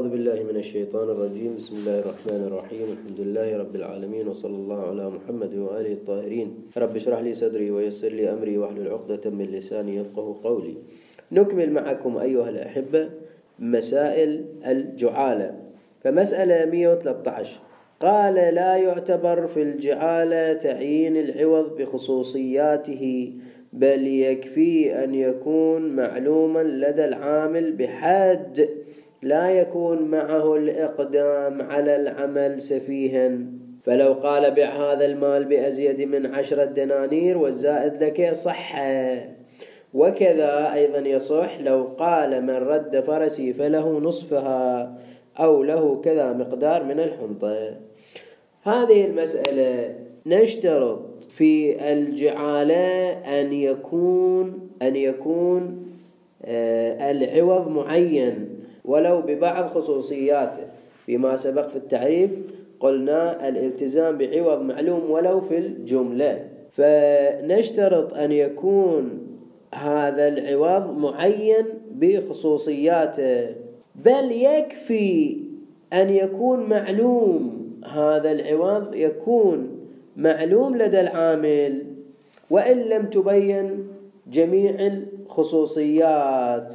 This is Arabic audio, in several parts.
أعوذ بالله من الشيطان الرجيم. بسم الله الرحمن الرحيم. الحمد لله رب العالمين، وصلى الله على محمد وآله الطاهرين. رب اشرح لي صدري ويسر لي أمري واحلل عقدة من لساني يفقه قولي. نكمل معكم أيها الأحبة مسائل الجعالة. فمسألة 113 قال: لا يعتبر في الجعالة تعيين العوض بخصوصياته، بل يكفي أن يكون معلوما لدى العامل بحد لا يكون معه الإقدام على العمل سفيها. فلو قال: بع هذا المال بأزيد من 10 دنانير والزائد لك، صح. وكذا أيضا يصح لو قال: من رد فرسي فله نصفها، أو له كذا مقدار من الحنطة. هذه المسألة نشترط في الجعالة أن يكون العوض معين ولو ببعض خصوصياته. فيما سبق في التعريف قلنا الالتزام بعوض معلوم ولو في الجملة، فنشترط أن يكون هذا العوض معين بخصوصياته، بل يكفي أن يكون معلوم. هذا العوض يكون معلوم لدى العامل وإن لم تبين جميع الخصوصيات.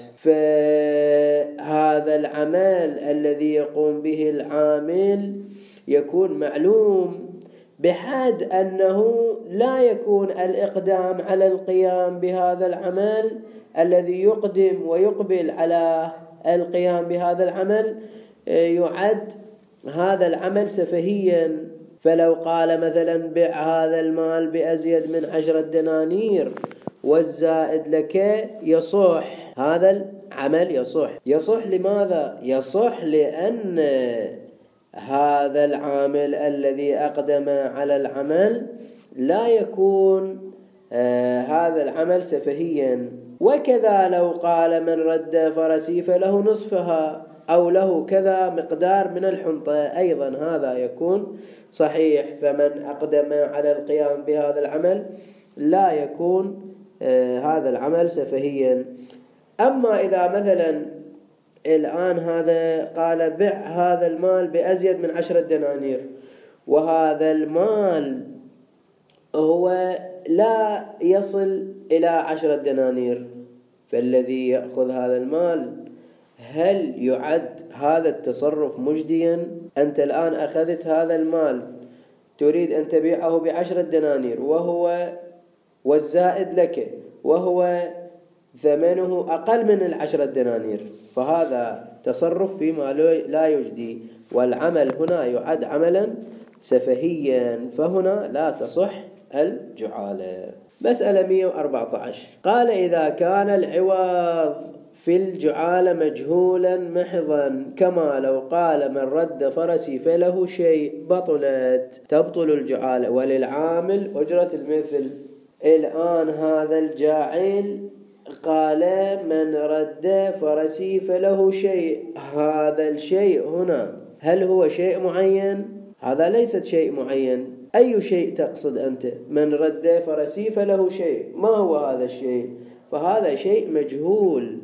فهذا العمل الذي يقوم به العامل يكون معلوم بحد أنه لا يكون الإقدام على القيام بهذا العمل الذي يقدم ويقبل على القيام بهذا العمل يعد هذا العمل سفهيا. فلو قال مثلا: بع هذا المال بأزيد من 10 دنانير والزائد لك، يصح هذا العمل. يصح لماذا؟ يصح لأن هذا العامل الذي أقدم على العمل لا يكون هذا العمل سفهيا. وكذا لو قال: من رد فرسي فله نصفها، أو له كذا مقدار من الحنطة، أيضا هذا يكون صحيح. فمن أقدم على القيام بهذا العمل لا يكون هذا العمل سفهيا. أما إذا مثلا الآن هذا قال: بع هذا المال بأزيد من 10 دنانير، وهذا المال هو لا يصل إلى 10 دنانير، فالذي يأخذ هذا المال هل يعد هذا التصرف مجديا؟ أنت الآن أخذت هذا المال تريد أن تبيعه ب10 دنانير والزائد لك، وهو ثمنه أقل من 10 دنانير، فهذا تصرف فيما لا يجدي، والعمل هنا يعد عملا سفهيا، فهنا لا تصح الجعالة. مسألة 114 قال: إذا كان العوض في الجعالة مجهولا محضا، كما لو قال: من رد فرسي فله شيء، تبطل الجعالة وللعامل أجرة المثل. الآن هذا الجاعل قال: من رد فرسي فله شيء. هذا الشيء هنا هل هو شيء معين؟ هذا ليست شيء معين. أي شيء تقصد أنت؟ من رد فرسي فله شيء، ما هو هذا الشيء؟ فهذا شيء مجهول،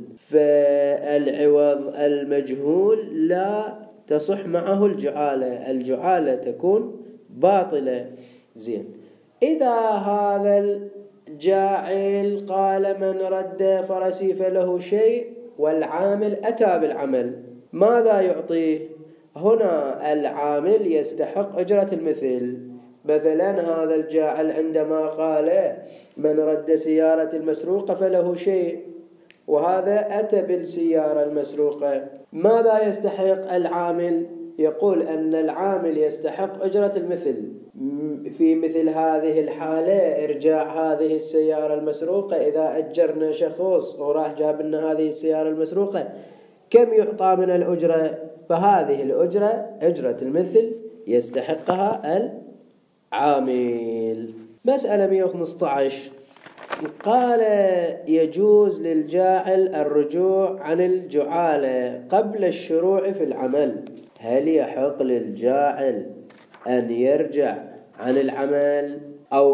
فالعوض المجهول لا تصح معه الجعالة، الجعالة تكون باطلة. زين، إذا هذا الجاعل قال: من رد فرسي فله شيء، والعامل أتى بالعمل، ماذا يعطيه؟ هنا العامل يستحق أجرة المثل. مثلا هذا الجاعل عندما قال: من رد سيارة المسروقة فله شيء، وهذا أتى بالسيارة المسروقة، ماذا يستحق العامل؟ يقول أن العامل يستحق أجرة المثل. في مثل هذه الحالة إرجاع هذه السيارة المسروقة، إذا أجرنا شخص وراح جاب لنا هذه السيارة المسروقة، كم يعطى من الأجرة؟ فهذه الأجرة أجرة المثل يستحقها العامل. مسألة 115 قال: يجوز للجاعل الرجوع عن الجعالة قبل الشروع في العمل. هل يحق للجاعل أن يرجع عن العمل، أو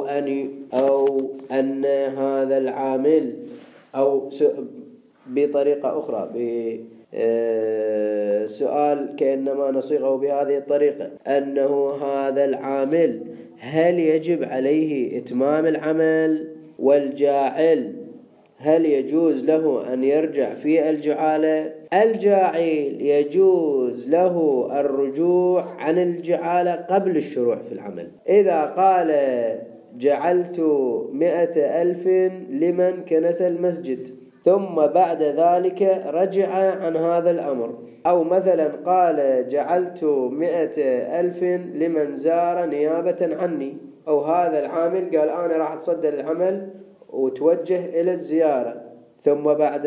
أن هذا العامل، أو بطريقة أخرى سؤال كأنما نصيغه بهذه الطريقة، أنه هذا العامل هل يجب عليه إتمام العمل؟ والجاعل هل يجوز له أن يرجع في الجعالة؟ الجاعل يجوز له الرجوع عن الجعالة قبل الشروع في العمل. إذا قال جعلت 100,000 لمن كنس المسجد، ثم بعد ذلك رجع عن هذا الأمر، أو مثلا قال جعلت 100,000 لمن زار نيابة عني، أو هذا العامل قال أنا راح أتصدر العمل وتوجه إلى الزيارة، ثم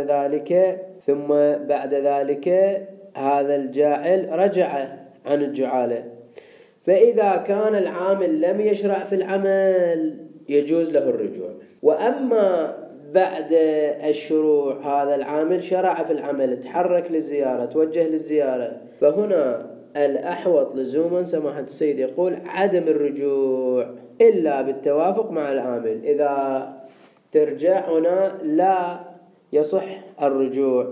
بعد ذلك هذا الجاعل رجع عن الجعالة. فإذا كان العامل لم يشرع في العمل يجوز له الرجوع. وأما بعد الشروع هذا العامل شرع في العمل، تحرك للزيارة، توجه للزيارة، فهنا الأحوط لزوما سماحة السيد يقول عدم الرجوع إلا بالتوافق مع العامل. إذا ترجع هنا لا يصح الرجوع،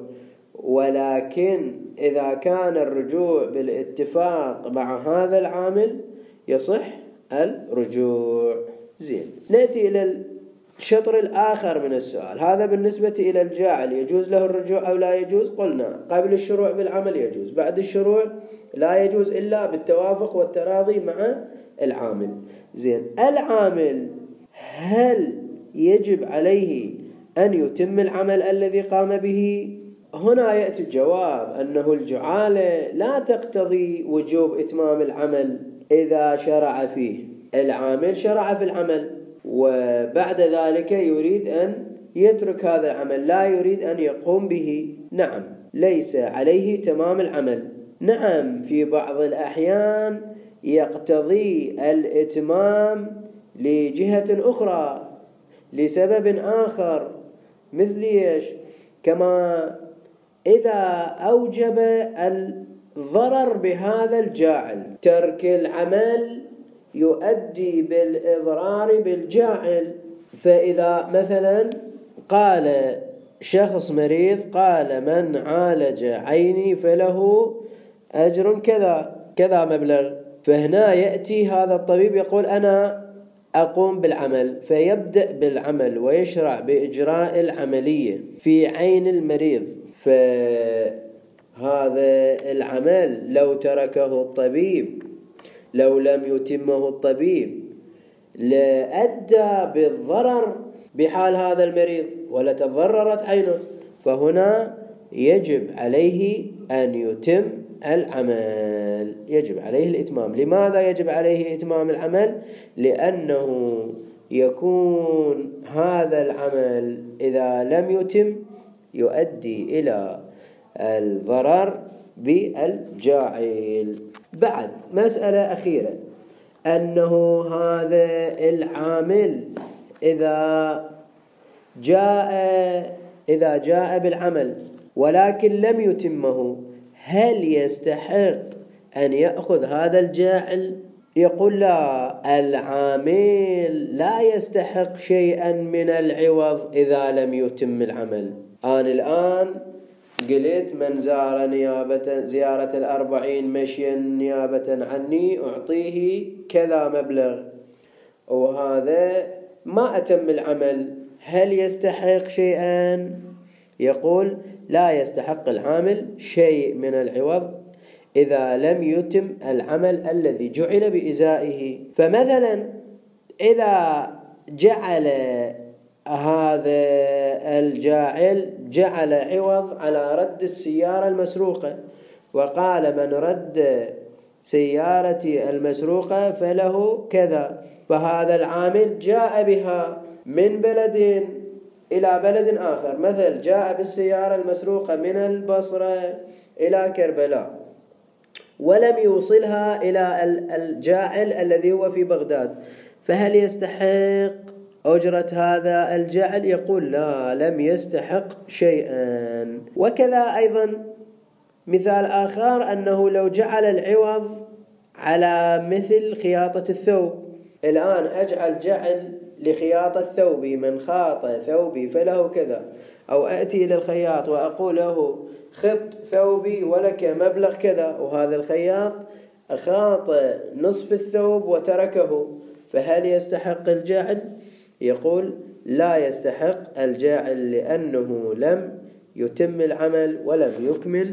ولكن إذا كان الرجوع بالاتفاق مع هذا العامل يصح الرجوع. زين، نأتي إلى الشطر الآخر من السؤال. هذا بالنسبة إلى الجاعل يجوز له الرجوع أو لا يجوز؟ قلنا قبل الشروع بالعمل يجوز، بعد الشروع لا يجوز إلا بالتوافق والتراضي مع العامل. زين، العامل هل يجب عليه أن يتم العمل الذي قام به؟ هنا يأتي الجواب أنه الجعالة لا تقتضي وجوب إتمام العمل إذا شرع فيه. العامل شرع في العمل وبعد ذلك يريد أن يترك هذا العمل، لا يريد أن يقوم به، نعم ليس عليه تمام العمل. نعم في بعض الأحيان يقتضي الإتمام لجهة أخرى لسبب آخر، مثل إيش؟ كما إذا أوجب الضرر بهذا الجاعل، ترك العمل يؤدي بالإضرار بالجاعل. فإذا مثلا قال شخص مريض قال من عالج عيني فله أجر كذا مبلغ، فهنا يأتي هذا الطبيب يقول أنا أقوم بالعمل، فيبدأ بالعمل ويشرع بإجراء العملية في عين المريض. فهذا العمل لو تركه الطبيب، لو لم يتمه الطبيب، لأدى بالضرر بحال هذا المريض ولتضررت عينه، فهنا يجب عليه أن يتم العمل، يجب عليه الإتمام. لماذا يجب عليه إتمام العمل؟ لأنه يكون هذا العمل إذا لم يتم يؤدي إلى الضرر بالجاعل. بعد مسألة أخيرة، أنه هذا العامل إذا جاء بالعمل ولكن لم يتمه، هل يستحق أن يأخذ هذا الجاعل؟ يقول لا، العامل لا يستحق شيئا من العوض إذا لم يتم العمل. أنا الآن قلت من زار زيارة 40 مشيا نيابة عني أعطيه كذا مبلغ، وهذا ما أتم العمل، هل يستحق شيئا؟ يقول لا يستحق العامل شيء من العوض إذا لم يتم العمل الذي جعل بإزائه. فمثلا إذا جعل هذا الجاعل جعل عوض على رد السيارة المسروقة، وقال من رد سيارتي المسروقة فله كذا، فهذا العامل جاء بها من بلد إلى بلد آخر، مثل جاء بالسيارة المسروقة من البصرة إلى كربلاء ولم يوصلها إلى الجاعل الذي هو في بغداد، فهل يستحق أجرة هذا الجاعل؟ يقول لا، لم يستحق شيئا. وكذا أيضا مثال آخر، أنه لو جعل العوض على مثل خياطة الثوب، الآن أجعل جعل لخياطة ثوبي، من خاط ثوبي فله كذا، أو أتي إلى الخياط وأقول له خط ثوبي ولك مبلغ كذا، وهذا الخياط أخاط نصف الثوب وتركه، فهل يستحق الجعل؟ يقول لا يستحق الجاعل، لأنه لم يتم العمل ولم يكمل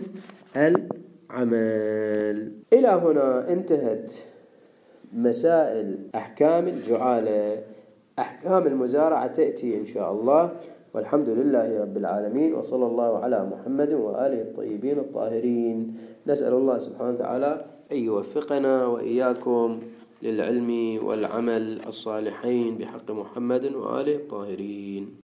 العمل. إلى هنا انتهت مسائل أحكام الجعالة. أحكام المزارعة تأتي إن شاء الله، والحمد لله رب العالمين، وصلى الله على محمد وآله الطيبين الطاهرين. نسأل الله سبحانه وتعالى أن يوفقنا وإياكم للعلم والعمل الصالحين بحق محمد وآله الطاهرين.